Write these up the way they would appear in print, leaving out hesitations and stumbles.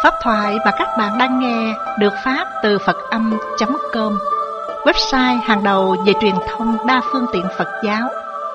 Pháp thoại mà các bạn đang nghe được phát từ Phật-âm.com, website hàng đầu về truyền thông đa phương tiện Phật giáo.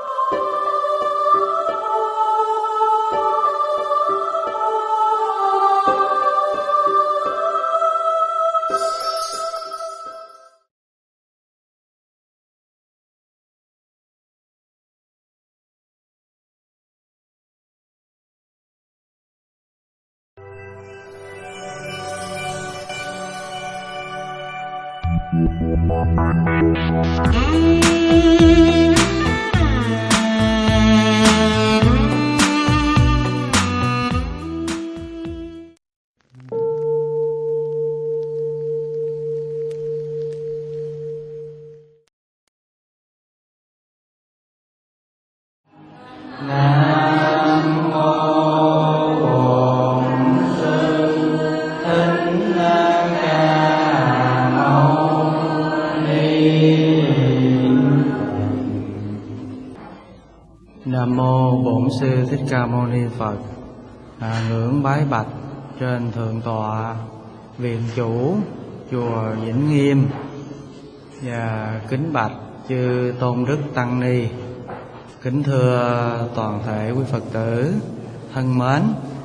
Nam mô Bổn Sư Thích Ca Mâu Ni Phật. Ngưỡng bái bạch trên thượng tọa viện chủ chùa Vĩnh Nghiêm, và kính bạch chư tôn đức tăng ni. Kính thưa toàn thể quý Phật tử thân mến,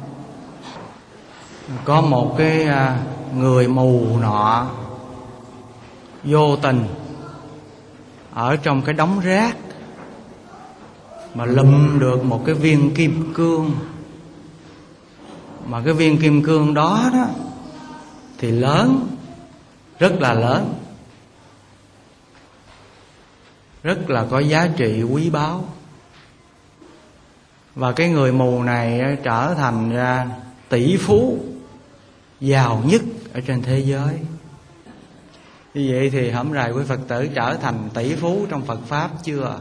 có một cái người mù nọ vô tình ở trong cái đống rác mà lụm được một cái viên kim cương. Mà cái viên kim cương đó thì lớn, rất là lớn, rất là có giá trị quý báu. Và cái người mù này trở thành ra tỷ phú giàu nhất ở trên thế giới. Như vậy thì hổm rày quý Phật tử trở thành tỷ phú trong Phật Pháp chưa?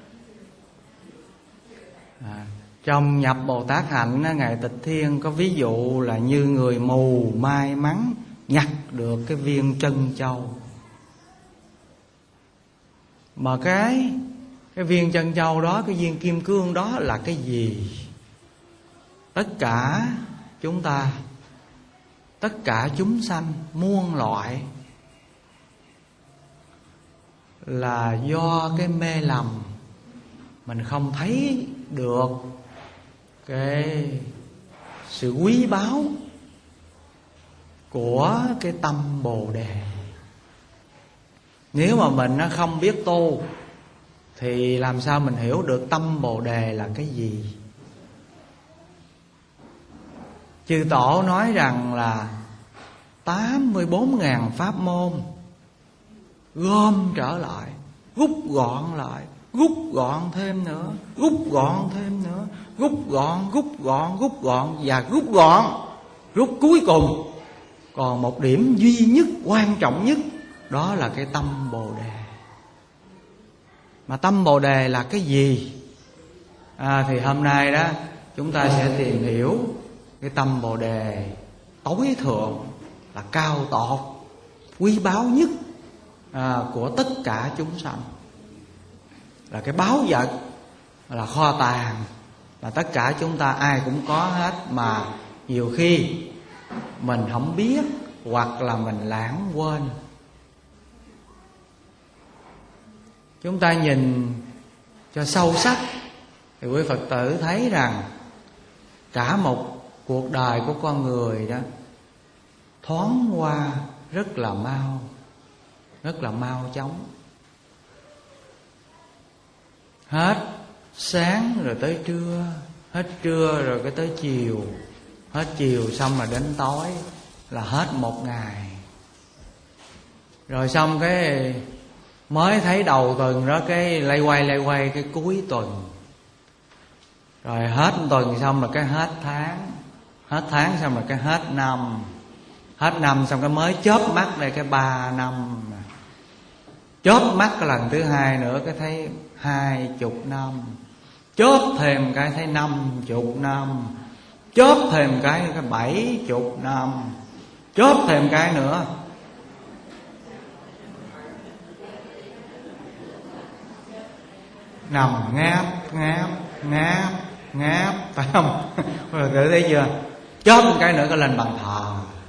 Trong nhập Bồ Tát Hạnh, Ngài Tịch Thiên có ví dụ là như người mù may mắn nhặt được cái viên trân châu. Mà cái viên trân châu đó, cái viên kim cương đó là cái gì? Tất cả chúng ta, tất cả chúng sanh muôn loại là do cái mê lầm, mình không thấy được cái sự quý báu của cái tâm Bồ Đề. Nếu mà mình không biết tu thì làm sao mình hiểu được tâm Bồ Đề là cái gì? Chư Tổ nói rằng là 84.000 pháp môn gom trở lại, rút gọn lại, rút gọn thêm nữa, rút gọn thêm nữa, rút gọn, rút gọn, rút gọn và rút gọn. Rút cuối cùng còn một điểm duy nhất, quan trọng nhất, đó là cái tâm Bồ Đề. Mà tâm Bồ Đề là cái gì? Thì hôm nay đó chúng ta sẽ tìm hiểu cái tâm Bồ Đề tối thượng, là cao tột, quý báu nhất của tất cả chúng sanh, là cái báu vật, là kho tàng, là tất cả chúng ta ai cũng có hết. Mà nhiều khi mình không biết hoặc là mình lãng quên. Chúng ta nhìn cho sâu sắc thì quý Phật tử thấy rằng cả một cuộc đời của con người đó thoáng qua rất là mau, rất là mau chóng. Hết sáng rồi tới trưa, hết trưa rồi cái tới chiều, hết chiều xong là đến tối, là hết một ngày. Rồi xong cái mới thấy đầu tuần đó, cái lay quay cái cuối tuần. Rồi hết tuần xong là cái hết tháng, hết tháng xong là cái hết năm, hết năm xong cái mới chớp mắt đây cái 3 năm. Chớp mắt cái lần thứ hai nữa cái thấy 20 năm, chớp thêm cái thấy 50 năm, chớp thêm cái 70 năm, chớp thêm cái nữa nằm ngáp, phải không? Rồi tự thấy chưa? Chớp một cái nữa có lên bàn thờ.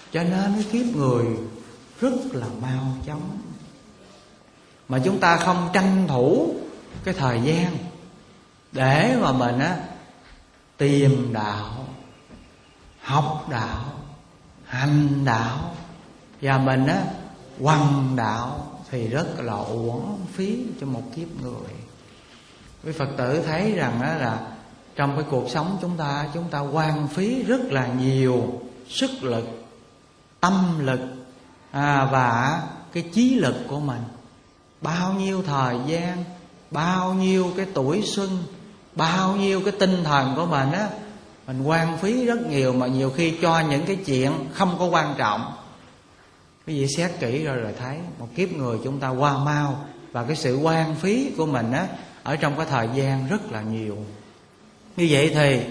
Cho nên cái kiếp người rất là mau chóng. Mà chúng ta không tranh thủ cái thời gian để mà mình tìm đạo, học đạo, hành đạo, và mình hoằng đạo, thì rất là uổng phí cho một kiếp người. Quý Phật tử thấy rằng là trong cái cuộc sống chúng ta hoang phí rất là nhiều sức lực, tâm lực và cái trí lực của mình. Bao nhiêu thời gian, bao nhiêu cái tuổi xuân, bao nhiêu cái tinh thần của mình mình hoang phí rất nhiều, mà nhiều khi cho những cái chuyện không có quan trọng. Quý vị xét kỹ rồi thấy một kiếp người chúng ta qua mau, và cái sự hoang phí của mình ở trong cái thời gian rất là nhiều. Như vậy thì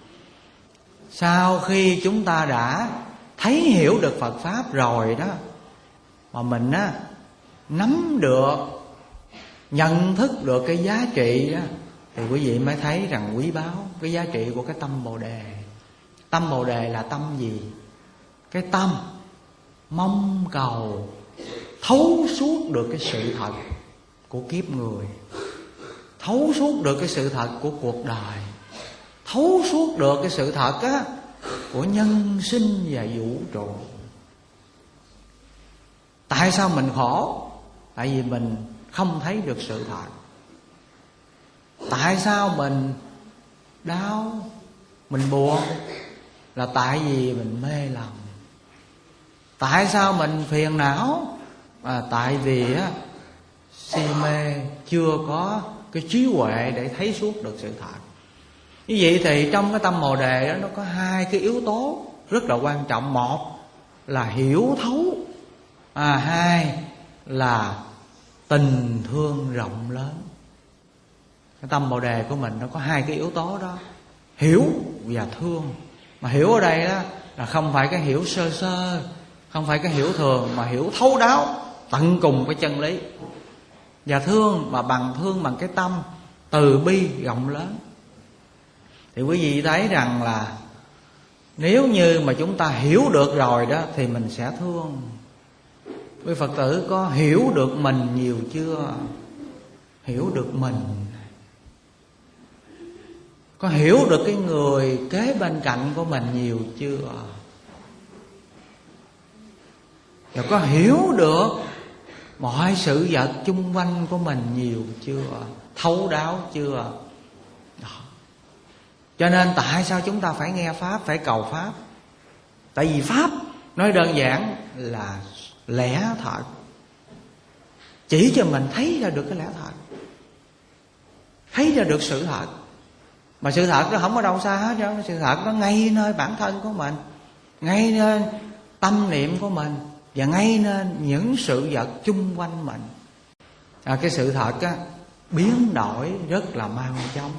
sau khi chúng ta đã thấy hiểu được Phật Pháp rồi đó, mà mình nắm được, nhận thức được cái giá trị đó, thì quý vị mới thấy rằng quý báu cái giá trị của cái tâm Bồ Đề. Tâm Bồ Đề là tâm gì? Cái tâm mong cầu thấu suốt được cái sự thật của kiếp người, thấu suốt được cái sự thật của cuộc đời, thấu suốt được cái sự thật của nhân sinh và vũ trụ. Tại sao mình khổ? Tại vì mình không thấy được sự thật. Tại sao mình đau, mình buồn? Là tại vì mình mê lầm. Tại sao mình phiền não? Tại vì si mê chưa có cái trí huệ để thấy suốt được sự thật. Như vậy thì trong cái tâm Bồ Đề đó, nó có hai cái yếu tố rất là quan trọng. Một là hiểu thấu, hai là tình thương rộng lớn. Cái tâm Bồ Đề của mình nó có hai cái yếu tố đó, hiểu và thương. Mà hiểu ở đây đó là không phải cái hiểu sơ sơ, không phải cái hiểu thường, mà hiểu thấu đáo tận cùng cái chân lý. Và thương mà thương bằng cái tâm từ bi rộng lớn. Thì quý vị thấy rằng là nếu như mà chúng ta hiểu được rồi đó thì mình sẽ thương. Quý Phật tử có hiểu được mình nhiều chưa? Hiểu được mình. Có hiểu được cái người kế bên cạnh của mình nhiều chưa? Và có hiểu được mọi sự vật chung quanh của mình nhiều chưa? Thấu đáo chưa? Đó. Cho nên tại sao chúng ta phải nghe Pháp, phải cầu Pháp? Tại vì Pháp nói đơn giản là lẽ thật, chỉ cho mình thấy ra được cái lẽ thật, thấy ra được sự thật. Mà sự thật nó không có đâu xa hết đâu. Sự thật nó ngay nơi bản thân của mình, ngay nơi tâm niệm của mình, và ngay nên những sự vật chung quanh mình. Cái sự thật biến đổi rất là mau chóng.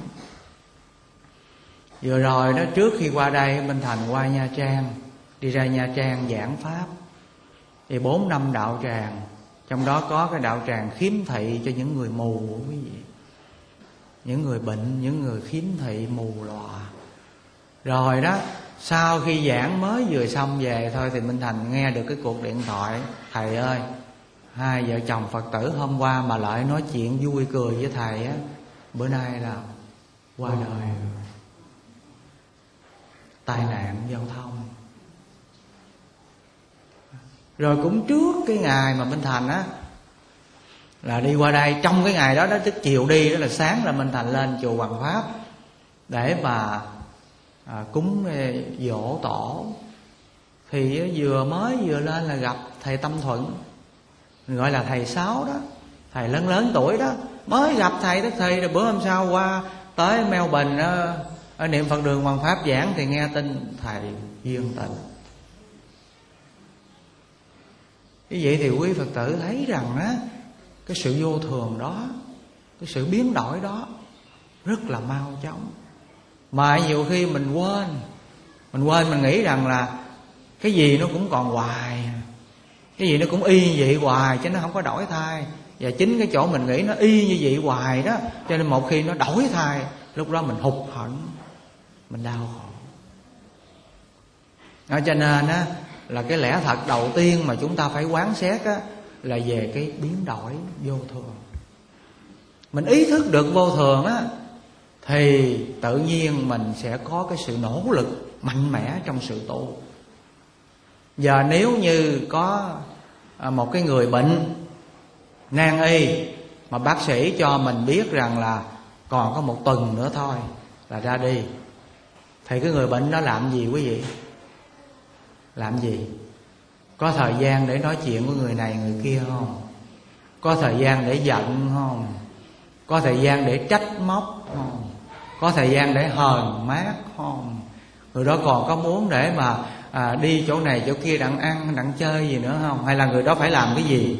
Vừa rồi đó, trước khi qua đây Minh Thành qua Nha Trang, đi ra Nha Trang giảng Pháp, thì 4 năm đạo tràng, trong đó có cái đạo tràng khiếm thị cho những người mù, quý vị, những người bệnh, những người khiếm thị mù lòa. Rồi đó, sau khi giảng mới vừa xong về thôi, thì Minh Thành nghe được cái cuộc điện thoại: thầy ơi, hai vợ chồng Phật tử hôm qua mà lại nói chuyện vui cười với thầy bữa nay là qua đời, tai nạn giao thông. Rồi cũng trước cái ngày mà Minh Thành là đi qua đây, trong cái ngày đó tức chiều đi đó, là sáng là Minh Thành lên chùa Hoàng Pháp để mà cúng giỗ tổ. Thì vừa lên là gặp thầy Tâm Thuận, gọi là thầy Sáu đó, thầy lớn tuổi đó. Mới gặp thầy đó, thầy rồi bữa hôm sau qua tới Melbourne ở Niệm Phật đường Hoàng Pháp giảng, thì nghe tin thầy viên tịch. Như vậy thì quý Phật tử thấy rằng cái sự vô thường đó, cái sự biến đổi đó rất là mau chóng. Mà nhiều khi mình quên, mình nghĩ rằng là cái gì nó cũng còn hoài, cái gì nó cũng y như vậy hoài, chứ nó không có đổi thay. Và chính cái chỗ mình nghĩ nó y như vậy hoài đó, cho nên một khi nó đổi thay, lúc đó mình hụt hẫng, mình đau khổ. Cho nên là cái lẽ thật đầu tiên mà chúng ta phải quán xét á, là về cái biến đổi vô thường. Mình ý thức được vô thường á, thì tự nhiên mình sẽ có cái sự nỗ lực mạnh mẽ trong sự tu. Giờ nếu như có một cái người bệnh nan y mà bác sĩ cho mình biết rằng là còn có 1 tuần nữa thôi là ra đi, thì cái người bệnh đó làm gì quý vị? Làm gì? Có thời gian để nói chuyện với người này người kia không? Có thời gian để giận không? Có thời gian để trách móc không? Có thời gian để hờn mát không? Người đó còn có muốn để mà đi chỗ này chỗ kia đặng ăn đặng chơi gì nữa không? Hay là người đó phải làm cái gì?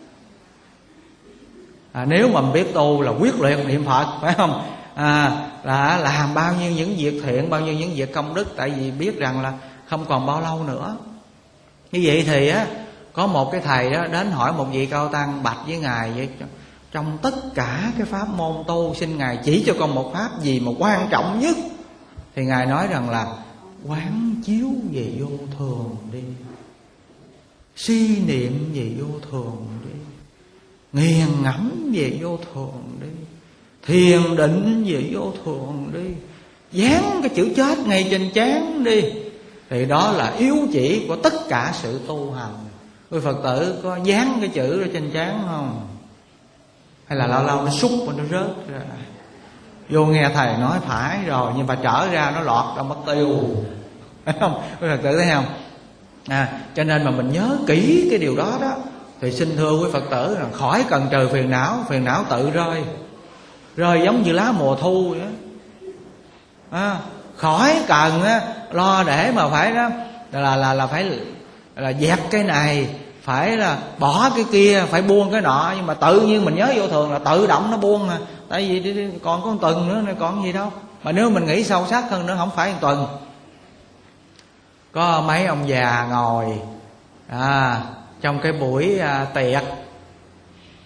Nếu mà mình biết tu là quyết liệt niệm Phật, phải không? Là làm bao nhiêu những việc thiện, bao nhiêu những việc công đức, tại vì biết rằng là không còn bao lâu nữa. Như vậy thì á, có một cái thầy đó đến hỏi một vị cao tăng, bạch với ngài vậy: trong tất cả cái pháp môn tu, xin ngài chỉ cho con một pháp gì mà quan trọng nhất? Thì ngài nói rằng là quán chiếu về vô thường đi, suy niệm về vô thường đi, nghiền ngẫm về vô thường đi, thiền định về vô thường đi, dán cái chữ chết ngay trên trán đi. Thì đó là yếu chỉ của tất cả sự tu hành. Người Phật tử có dán cái chữ ở trên trán không? Hay là lâu lâu nó xúc và nó rớt ra? Vô nghe thầy nói phải rồi, nhưng mà trở ra nó lọt ra mất tiêu, phải không? Quý Phật tử thấy không? Cho nên mà mình nhớ kỹ cái điều đó đó, thì xin thưa quý Phật tử là khỏi cần trừ phiền não tự rơi giống như lá mùa thu vậy đó. Khỏi cần lo để mà phải đó là phải là dẹp cái này, phải là bỏ cái kia, phải buông cái nọ. Nhưng mà tự nhiên mình nhớ vô thường là tự động nó buông mà. Tại vì còn có 1 tuần nữa nên còn gì đâu. Mà nếu mình nghĩ sâu sắc hơn nữa, không phải 1 tuần. Có mấy ông già ngồi trong cái buổi tiệc